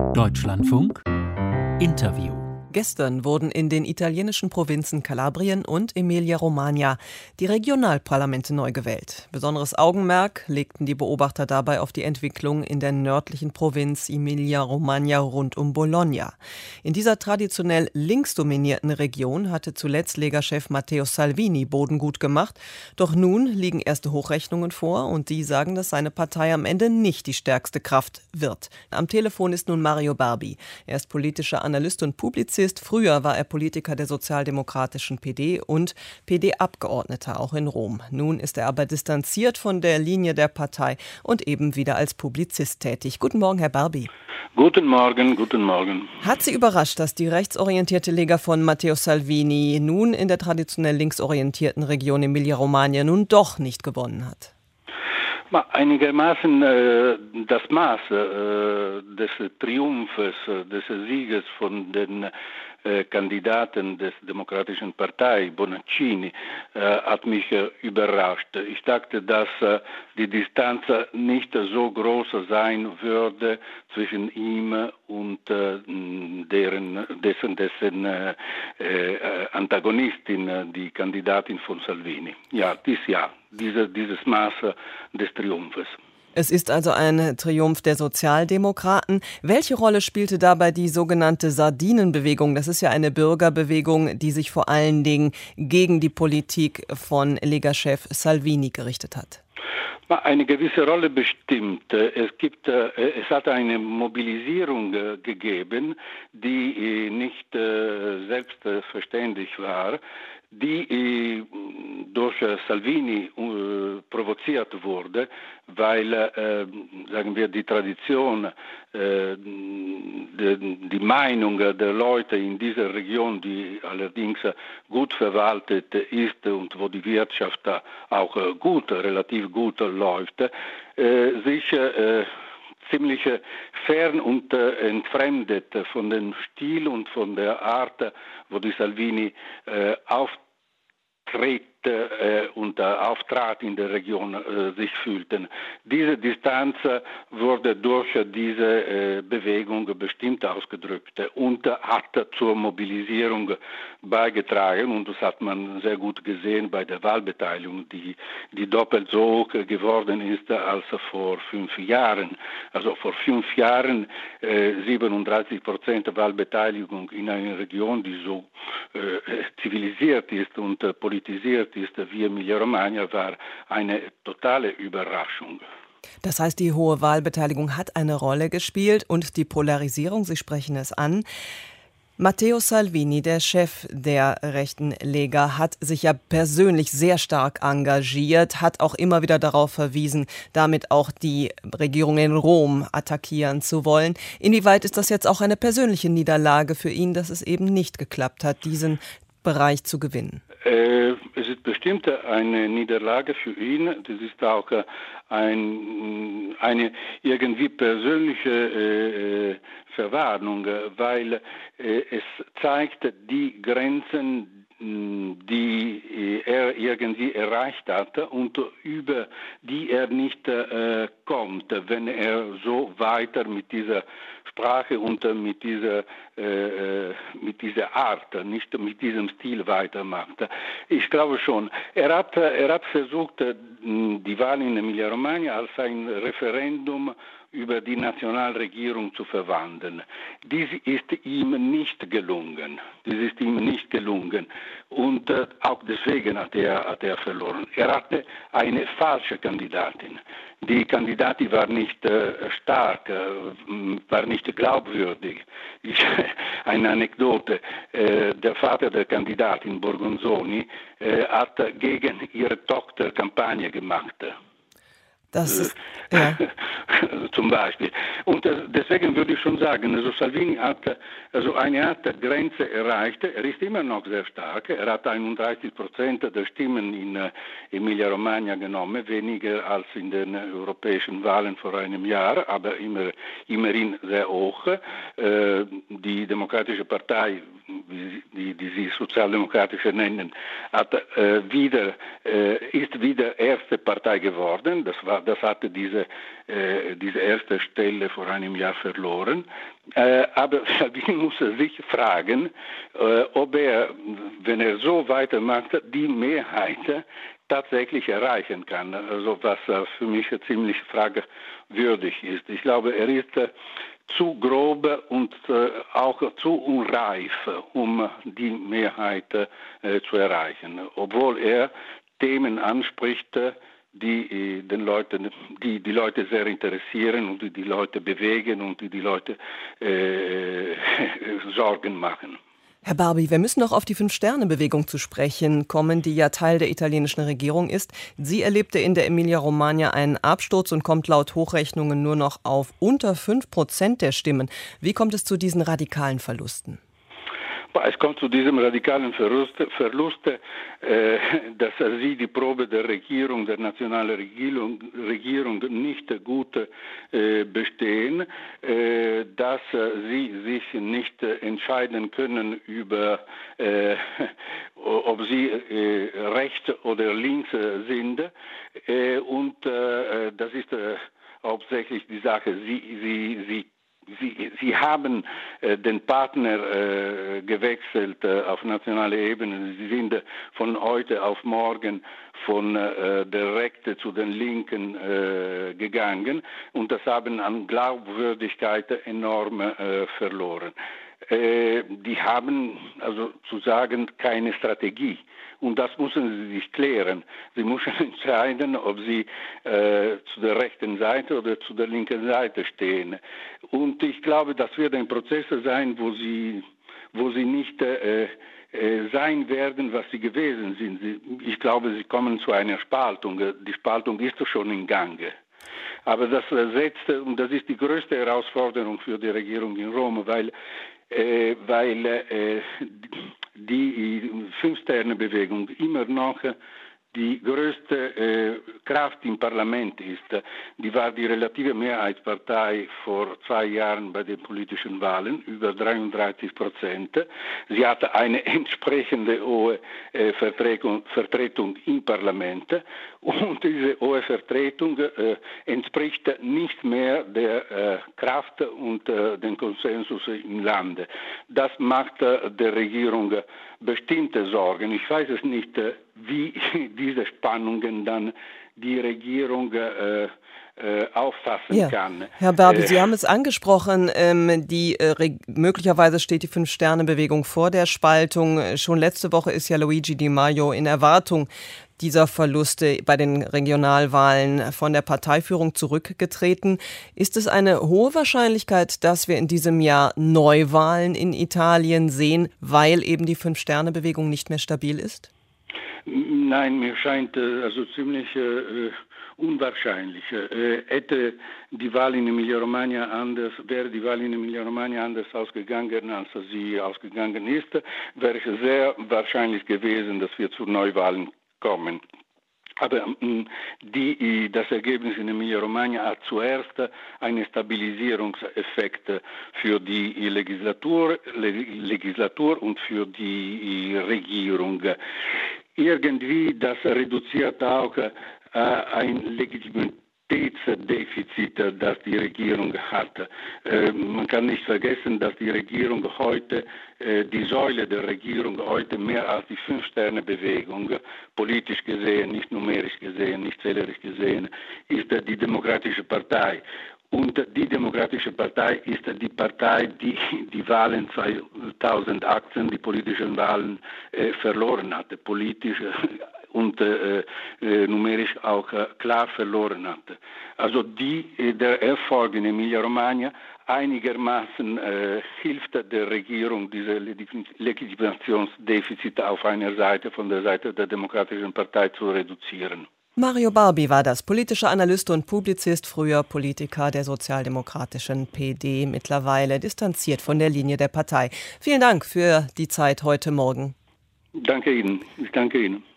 Deutschlandfunk Interview. Gestern wurden in den italienischen Provinzen Kalabrien und Emilia-Romagna die Regionalparlamente neu gewählt. Besonderes Augenmerk legten die Beobachter dabei auf die Entwicklung in der nördlichen Provinz Emilia-Romagna rund um Bologna. In dieser traditionell linksdominierten Region hatte zuletzt Lega-Chef Matteo Salvini Boden gut gemacht. Doch nun liegen erste Hochrechnungen vor und die sagen, dass seine Partei am Ende nicht die stärkste Kraft wird. Am Telefon ist nun Mario Barbi. Er ist politischer Analyst und Publizist. Früher war er Politiker der sozialdemokratischen PD und PD-Abgeordneter auch in Rom. Nun ist er aber distanziert von der Linie der Partei und eben wieder als Publizist tätig. Guten Morgen, Herr Barbi. Guten Morgen, guten Morgen. Hat Sie überrascht, dass die rechtsorientierte Lega von Matteo Salvini nun in der traditionell linksorientierten Region Emilia-Romagna nun doch nicht gewonnen hat? Einigermaßen das Maß des Triumphes, des Sieges von den Kandidaten des Demokratischen Partei, Bonaccini, hat mich überrascht. Ich dachte, dass die Distanz nicht so groß sein würde zwischen ihm und dessen Antagonistin, die Kandidatin von Salvini. Ja, dieses Maß des Triumphes. Es ist also ein Triumph der Sozialdemokraten. Welche Rolle spielte dabei die sogenannte Sardinenbewegung? Das ist ja eine Bürgerbewegung, die sich vor allen Dingen gegen die Politik von Lega-Chef Salvini gerichtet hat. Eine gewisse Rolle bestimmt. Es hat eine Mobilisierung gegeben, die nicht selbstverständlich war, die durch Salvini provoziert wurde, weil, sagen wir, die Tradition, die Meinung der Leute in dieser Region, die allerdings gut verwaltet ist und wo die Wirtschaft auch relativ gut läuft, sich ziemlich fern und entfremdet von dem Stil und von der Art, wo die Salvini auftrat in der Region, sich fühlten. Diese Distanz wurde durch diese Bewegung bestimmt ausgedrückt und hat zur Mobilisierung beigetragen, und das hat man sehr gut gesehen bei der Wahlbeteiligung, die doppelt so hoch geworden ist als vor 5 Jahren. Also vor 5 Jahren 37% Wahlbeteiligung in einer Region, die so zivilisiert ist und politisiert ist wie Emilia-Romagna, war eine totale Überraschung. Das heißt, die hohe Wahlbeteiligung hat eine Rolle gespielt und die Polarisierung, Sie sprechen es an. Matteo Salvini, der Chef der rechten Lega, hat sich ja persönlich sehr stark engagiert, hat auch immer wieder darauf verwiesen, damit auch die Regierung in Rom attackieren zu wollen. Inwieweit ist das jetzt auch eine persönliche Niederlage für ihn, dass es eben nicht geklappt hat, diesen Bereich zu gewinnen? Es ist bestimmt eine Niederlage für ihn. Das ist auch eine irgendwie persönliche Verwarnung, weil es zeigt die Grenzen, die er irgendwie erreicht hat und über die er nicht kommt, wenn er so weiter mit dieser Sprache und mit dieser Art, nicht mit diesem Stil weitermacht. Ich glaube schon, er hat versucht, die Wahl in Emilia-Romagna als ein Referendum über die Nationalregierung zu verwandeln. Dies ist ihm nicht gelungen. Und auch deswegen hat er verloren. Er hatte eine falsche Kandidatin. Die Kandidatin war nicht stark, war nicht glaubwürdig. Eine Anekdote. Der Vater der Kandidatin, Borgonzoni, hat gegen ihre Tochter Kampagne gemacht. Das ist, ja. Zum Beispiel. Und deswegen würde ich schon sagen, also Salvini hat eine Art Grenze erreicht. Er ist immer noch sehr stark. Er hat 31% der Stimmen in Emilia-Romagna genommen, weniger als in den europäischen Wahlen vor einem Jahr, aber immerhin sehr hoch. Die Demokratische Partei, die sie Sozialdemokratische nennen, ist wieder erste Partei geworden. Das war das hatte diese erste Stelle vor einem Jahr verloren. Aber Salvini muss sich fragen, ob er, wenn er so weitermacht, die Mehrheit tatsächlich erreichen kann. Also was für mich ziemlich fragwürdig ist. Ich glaube, er ist zu grob und auch zu unreif, um die Mehrheit zu erreichen. Obwohl er Themen anspricht, die die Leute sehr interessieren und die Leute bewegen und die Leute Sorgen machen. Herr Barbi, wir müssen noch auf die Fünf-Sterne-Bewegung zu sprechen kommen, die ja Teil der italienischen Regierung ist. Sie erlebte in der Emilia-Romagna einen Absturz und kommt laut Hochrechnungen nur noch auf unter 5% der Stimmen. Wie kommt es zu diesen radikalen Verlusten? Es kommt zu diesem radikalen Verlust, dass sie die Probe der Regierung, der nationalen Regierung nicht gut bestehen, dass sie sich nicht entscheiden können über, ob sie rechts oder links sind. Und das ist hauptsächlich die Sache. Sie haben den Partner gewechselt auf nationaler Ebene. Sie sind von heute auf morgen von der Rechten zu den Linken gegangen und das haben an Glaubwürdigkeit enorm verloren. Die haben also zu sagen keine Strategie. Und das müssen sie sich klären. Sie müssen entscheiden, ob sie zu der rechten Seite oder zu der linken Seite stehen. Und ich glaube, das wird ein Prozess sein, wo sie nicht sein werden, was sie gewesen sind. Ich glaube, sie kommen zu einer Spaltung. Die Spaltung ist schon in Gange. Aber das und das ist die größte Herausforderung für die Regierung in Rom, weil die Fünf-Sterne-Bewegung immer noch die größte Kraft im Parlament ist. Die war die relative Mehrheitspartei vor 2 Jahren bei den politischen Wahlen, über 33%. Sie hatte eine entsprechende hohe Vertretung im Parlament und diese hohe Vertretung entspricht nicht mehr der Kraft und dem Konsensus im Lande. Das macht der Regierung bestimmte Sorgen. Ich weiß es nicht, wie diese Spannungen dann die Regierung auffassen kann. Herr Barbi, Sie haben es angesprochen, möglicherweise steht die Fünf-Sterne-Bewegung vor der Spaltung. Schon letzte Woche ist ja Luigi Di Maio in Erwartung dieser Verluste bei den Regionalwahlen von der Parteiführung zurückgetreten. Ist es eine hohe Wahrscheinlichkeit, dass wir in diesem Jahr Neuwahlen in Italien sehen, weil eben die Fünf-Sterne-Bewegung nicht mehr stabil ist? Nein, mir scheint also ziemlich unwahrscheinlich. Wäre die Wahl in Emilia-Romagna anders ausgegangen, als sie ausgegangen ist, wäre es sehr wahrscheinlich gewesen, dass wir zu Neuwahlen kommen. Aber das Ergebnis in Emilia-Romagna hat zuerst einen Stabilisierungseffekt für die Legislatur und für die Regierung. Irgendwie das reduziert auch ein Legitimitätsdefizit, das die Regierung hat. Man kann nicht vergessen, dass die Regierung heute, die Säule der Regierung heute mehr als die Fünf-Sterne-Bewegung, politisch gesehen, nicht numerisch gesehen, nicht zählerisch gesehen, ist die Demokratische Partei. Und die Demokratische Partei ist die Partei, die die Wahlen 2018, die politischen Wahlen, verloren hatte, politisch und numerisch auch klar verloren hatte. Also der Erfolg in Emilia-Romagna einigermaßen hilft der Regierung, diese Legitimationsdefizit auf einer Seite, von der Seite der Demokratischen Partei zu reduzieren. Mario Barbi war das, politischer Analyst und Publizist, früher Politiker der sozialdemokratischen PD, mittlerweile distanziert von der Linie der Partei. Vielen Dank für die Zeit heute Morgen. Danke Ihnen. Ich danke Ihnen.